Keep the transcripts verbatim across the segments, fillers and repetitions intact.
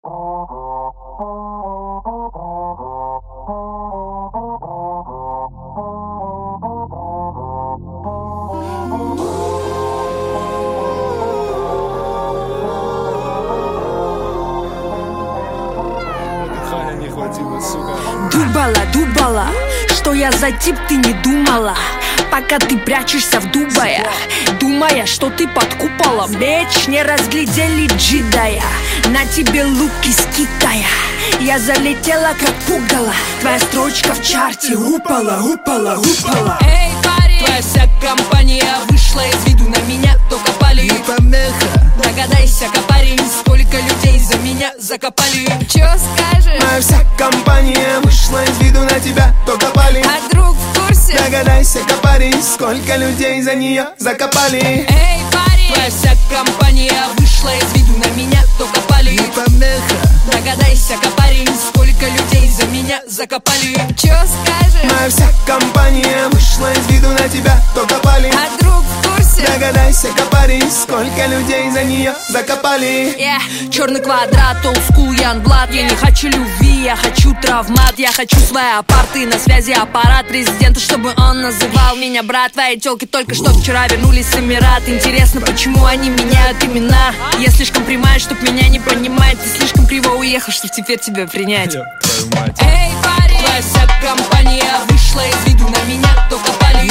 Думала, думала, что я за тип, ты не думала. Пока ты прячешься в Дубае, думая, что ты под куполом. Бич, не разглядели джедая, на тебе лук из Китая. Я залетела как пугало, твоя строчка в чарте упала, упала, упала. Эй, парень, твоя вся компания вышла из виду, на меня только пали. Догадайся, парень, сколько людей за меня закопали. Чё скажешь? Моя вся компания вышла из виду, на тебя только пали. А друг в курсе? Догадайся, парень, сколько людей за нее закопали. Эй, парень, твоя вся компания вышла из виду, на меня только пали. Догадайся, парень, сколько людей за меня закопали. Чё скажешь? Моя вся компания вышла из виду, на тебя только пали. А друг в курсе? Догадайся, парень, сколько людей за нее закопали. Yeah. Черный квадрат, олдскул, янблад. Я не хочу любви, я хочу травмат. Я хочу свои апарты, на связи аппарат президента, чтобы он называл меня брат. Твои тёлки только что вчера вернулись с Эмират. Интересно, почему они меняют имена? Я слишком прямая, чтоб меня не понимать. Ты слишком криво уехал, чтоб теперь тебя принять. Эй, парень, твоя вся компания вышла из виду, на меня только пали.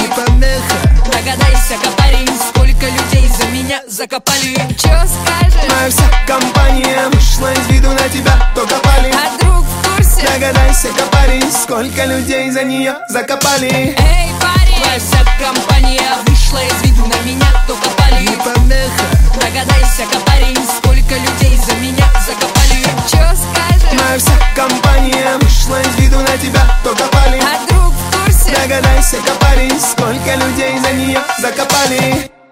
Догадайся, парень, сколько людей за меня закопали. Чё скажешь? Моя вся компания вышла из виду, на тебя только пали. А друг в курсе? Догадайся, парень, сколько людей за нее закопали. Эй, парень, твоя вся компания вышла из виду, на меня только пали. Догадайся, парень, сколько людей за меня закопали. Чё скажешь? Моя вся компания вышла из виду, на тебя только пали. А друг в курсе? Догадайся, парень, сколько людей за нее закопали.